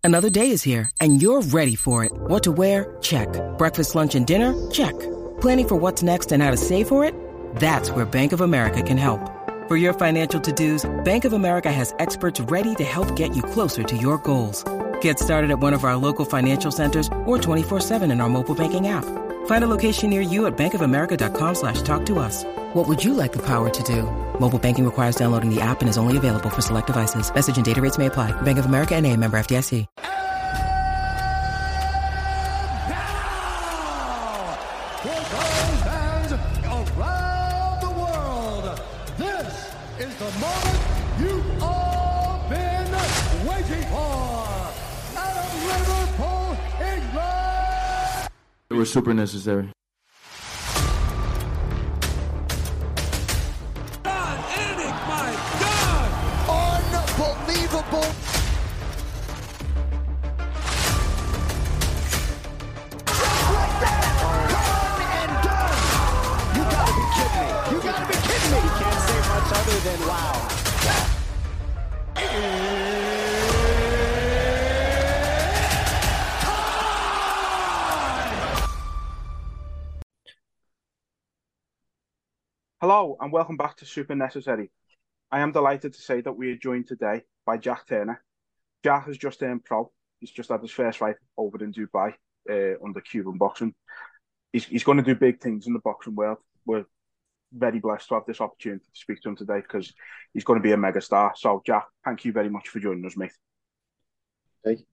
Another day is here, and you're ready for it. What to wear? Check. Breakfast, lunch, and dinner? Check. Planning for what's next and how to save for it? That's where Bank of America can help. For your financial to-dos, Bank of America has experts ready to help get you closer to your goals. Get started at one of our local financial centers or 24/7 in our mobile banking app. Find a location near you at bankofamerica.com/talktous. What would you like the power to do? Mobile banking requires downloading the app and is only available for select devices. Message and data rates may apply. Bank of America N.A., member FDIC. Around the world, this is the moment you've all been waiting for. Out of Liverpool, England. It was super necessary. God, Eric, my God! Unbelievable. Other than wow. Hello and welcome back to Super Necessary. I am delighted to say that we are joined today by Jack Turner. Jack has just turned pro. He's just had his first fight over in Dubai under Cuban boxing. He's going to do big things in the boxing world. We're very blessed to have this opportunity to speak to him today because he's going to be a megastar. So, Jack, thank you very much for joining us, mate. Hey.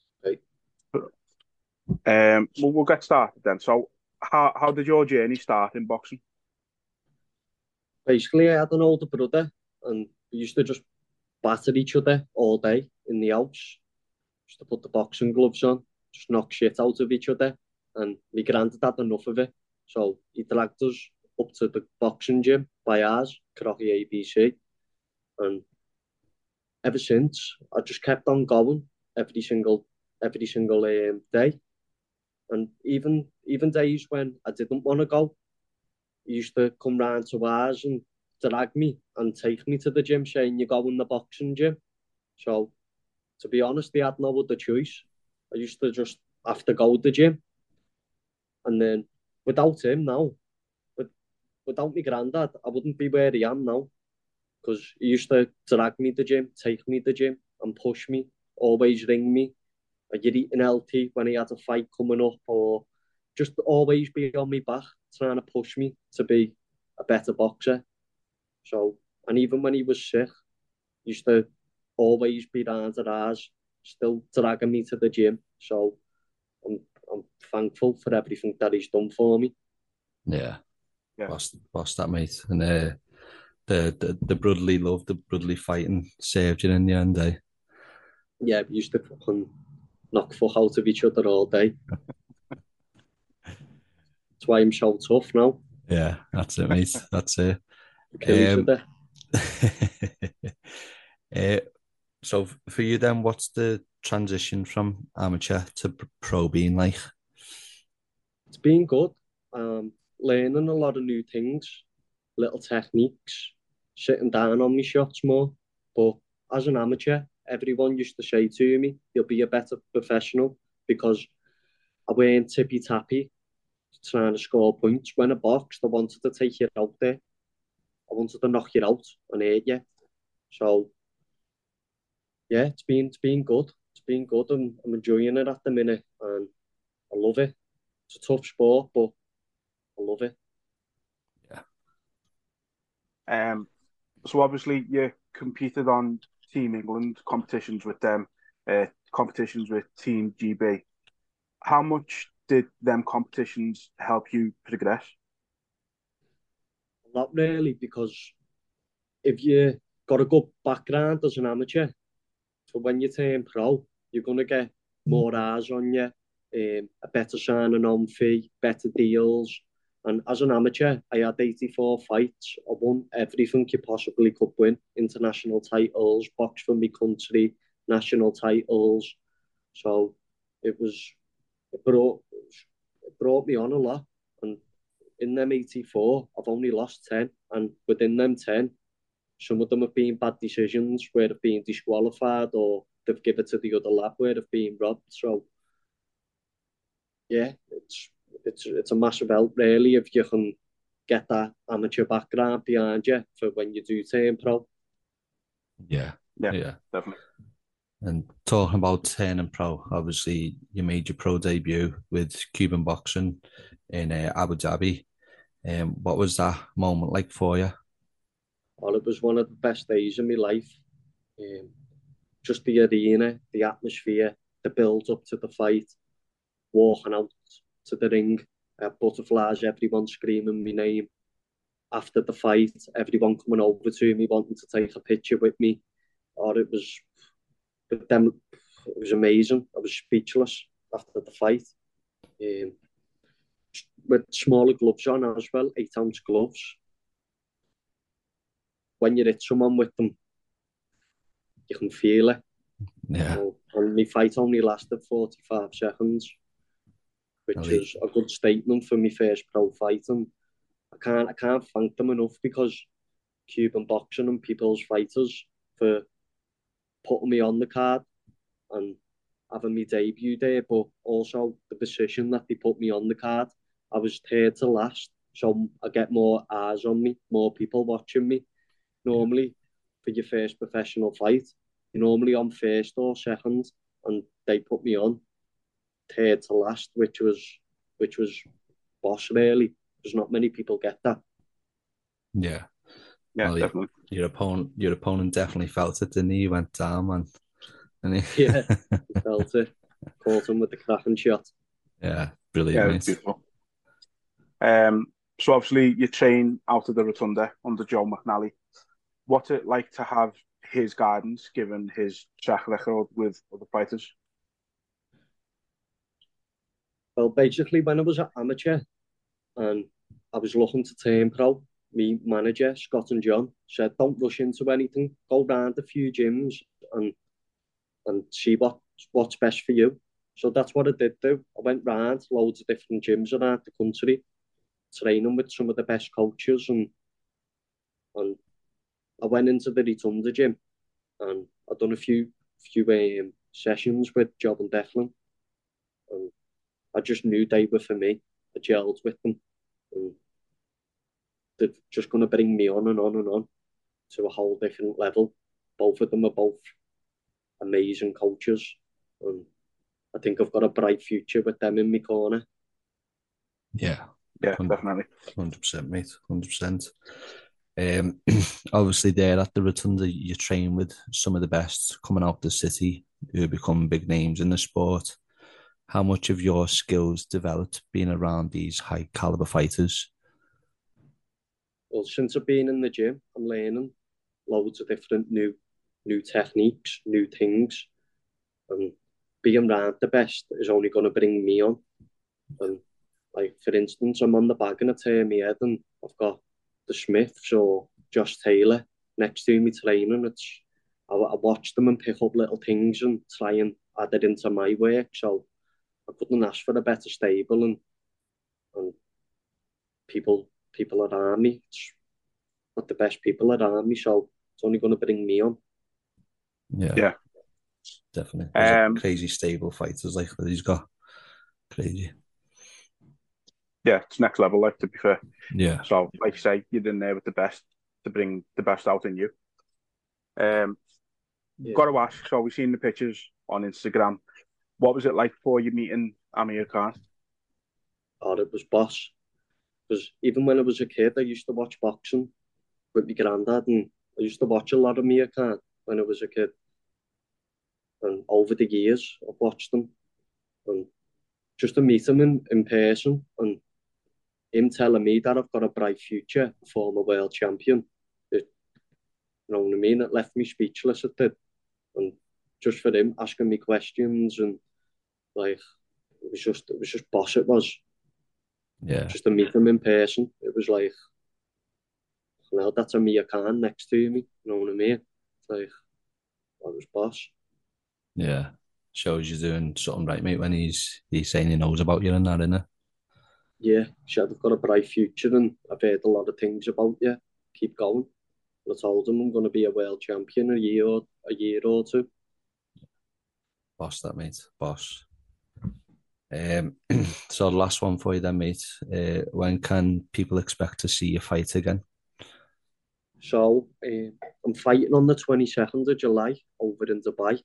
We'll get started then. So, how did your journey start in boxing? Basically, I had an older brother, and we used to just batter each other all day in the house. Just to put the boxing gloves on, just knock shit out of each other. And my granddad had enough of it, so he dragged us up to the boxing gym by ours, Crocky ABC. And ever since, I just kept on going every single day. And even days when I didn't want to go, he used to come round to ours and drag me and take me to the gym, saying, "You go in the boxing gym." So, to be honest, they had no other choice. I used to just have to go to the gym. And then, without him now, without my granddad, I wouldn't be where I am now. Because he used to drag me to the gym, take me to the gym, and push me, always ring me. Like you're eating healthy when he had a fight coming up, or just always be on my back, trying to push me to be a better boxer. So, and even when he was sick, he used to always be down to ours, still dragging me to the gym. So, I'm thankful for everything that he's done for me. Yeah. Boss that, mate. And the brotherly love, the brotherly fighting saved you in the end, eh? Yeah, we used to fucking knock fuck out of each other all day. That's why I'm so tough now. Yeah, that's it, mate. That's it. Kill each other. So for you then, what's the transition from amateur to pro being like? It's been good. Learning a lot of new things, little techniques, sitting down on my shots more. But as an amateur, everyone used to say to me, "You'll be a better professional," because I weren't tippy-tappy trying to score points. When I boxed, I wanted to take you out there. I wanted to knock you out and hurt you. So, yeah, it's been good. It's been good. I'm enjoying it at the minute, and I love it. It's a tough sport, but I love it. Yeah. So obviously you competed on Team England competitions with them, competitions with Team GB. How much did them competitions help you progress? Not really, because if you got a good background as an amateur, so when you turn pro, you're going to get more eyes on you, a better signing on fee, better deals. And as an amateur, I had 84 fights. I won everything you possibly could win. International titles, box for my country, national titles. So it brought me on a lot. And in them 84, I've only lost 10. And within them 10, some of them have been bad decisions where I've been disqualified or they've given it to the other lab where they've been robbed. So yeah, it's a massive help really if you can get that amateur background behind you for when you do turn pro. Yeah, definitely. And talking about turning pro, obviously you made your pro debut with Cuban boxing in Abu Dhabi. What was that moment like for you? Well, it was one of the best days of my life. Just the arena, the atmosphere, the build up to the fight, walking out to the ring, butterflies, everyone screaming my name. After the fight, everyone coming over to me wanting to take a picture with me. It was amazing. I was speechless after the fight. With smaller gloves on as well, 8-ounce gloves. When you hit someone with them, you can feel it. Yeah. And my fight only lasted 45 seconds, which is a good statement for my first pro fight. And I can't thank them enough, because Cuban boxing and People's Fighters for putting me on the card and having me debut there, but also the position that they put me on the card. I was third to last, so I get more eyes on me, more people watching me. Normally, for your first professional fight, you're normally on first or second, and they put me on third to last, which was boss really. There's not many people get that. Yeah. Yeah, well, definitely. Your opponent definitely felt it, didn't he? He went down, man. And Yeah, he felt it. Caught him with the cracking shot. Yeah, brilliant. Yeah, beautiful. So obviously you train out of the Rotunda under Joe McNally. What's it like to have his guidance, given his track record with other fighters? Well, basically, when I was an amateur and I was looking to turn pro, my manager, Scott and John, said, don't rush into anything. Go round a few gyms and see what's best for you. So that's what I did do. I went round loads of different gyms around the country, training with some of the best coaches, and I went into the Rotunda gym and I'd done a few sessions with Job and Declan, and I just knew they were for me. I gelled with them, and they're just going to bring me on and on and on to a whole different level. Both of them are both amazing coaches, and I think I've got a bright future with them in my corner. Yeah, definitely. 100%, mate, 100%. Obviously, there at the Rotunda, you train with some of the best coming out the city who become big names in the sport. How much of your skills developed being around these high caliber fighters? Well, since I've been in the gym, I'm learning loads of different new techniques, new things, and being around the best is only going to bring me on. And like, for instance, I'm on the bag and I turn my head and I've got the Smiths or Josh Taylor next to me training. I watch them and pick up little things and try and add it into my work. So I couldn't ask for a better stable and people around me. It's got the best people around me, so it's only going to bring me on. Yeah, definitely. There's crazy stable fighters like that he's got. Crazy. Yeah, it's next level, like, to be fair. Yeah. So, like you say, you're in there with the best to bring the best out in you. Got to ask, so we've seen the pictures on Instagram. What was it like for you meeting Amir Khan? It was boss. Because even when I was a kid, I used to watch boxing with my granddad, and I used to watch a lot of Amir Khan when I was a kid. And over the years, I've watched them. And just to meet him in person and him telling me that I've got a bright future, former world champion, you know what I mean? It left me speechless, it did. And just for him asking me questions, and like, it was just boss, it was. Yeah. Just to meet him in person, it was like, well, that's Amir Khan next to me, you know what I mean? It's like, I was boss. Yeah. Shows you're doing something right, mate, when he's saying he knows about you and that, innit? Yeah, he said, I've got a bright future and I've heard a lot of things about you. Keep going. And I told him I'm going to be a world champion a year or two. Boss that, mate. Boss. So the last one for you then, mate. When can people expect to see you fight again? So, I'm fighting on the 22nd of July over in Dubai.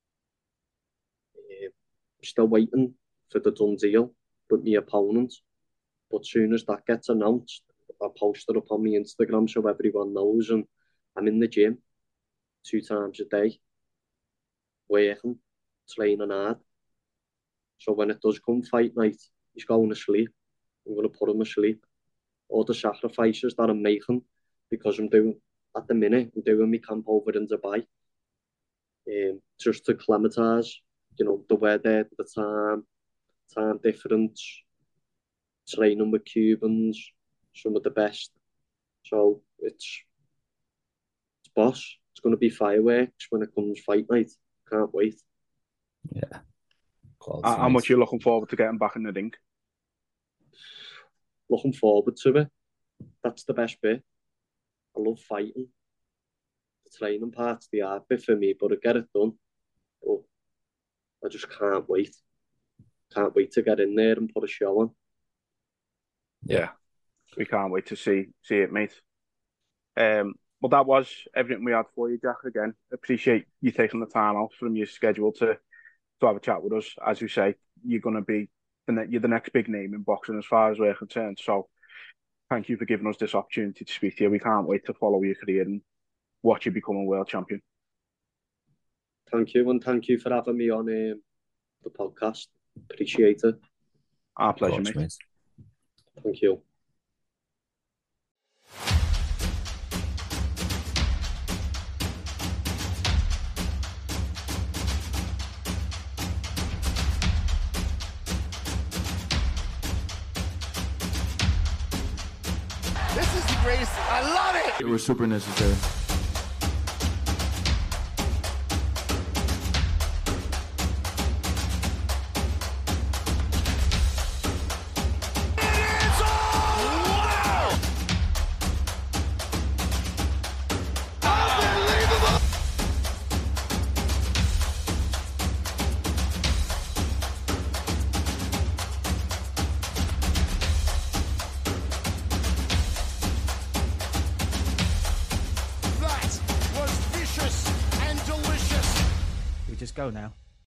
Still waiting for the done deal with my opponent. But as soon as that gets announced, I'll post it up on my Instagram so everyone knows. And I'm in the gym 2 times a day, working, training hard. So when it does come fight night, he's going to sleep. I'm going to put him to sleep. All the sacrifices that I'm making, because I'm doing my camp over in Dubai, just to acclimatise, the weather, the time difference, training with Cubans, some of the best. So it's boss. It's going to be fireworks when it comes fight night. Can't wait. Yeah. How much are you looking forward to getting back in the ring? Looking forward to it. That's the best bit. I love fighting. The training part's the hard bit for me, but I get it done. But I just can't wait. Can't wait to get in there and put a show on. Yeah, we can't wait to see it, mate. Well, that was everything we had for you, Jack. Again, appreciate you taking the time out from your schedule to have a chat with us. As you say, you're going to be you're the next big name in boxing as far as we're concerned. So thank you for giving us this opportunity to speak to you. We can't wait to follow your career and watch you become a world champion. Thank you, and thank you for having me on the podcast. Appreciate it. Our pleasure, mate. Thank you. This is the greatest. I love it. It was super necessary. Go now.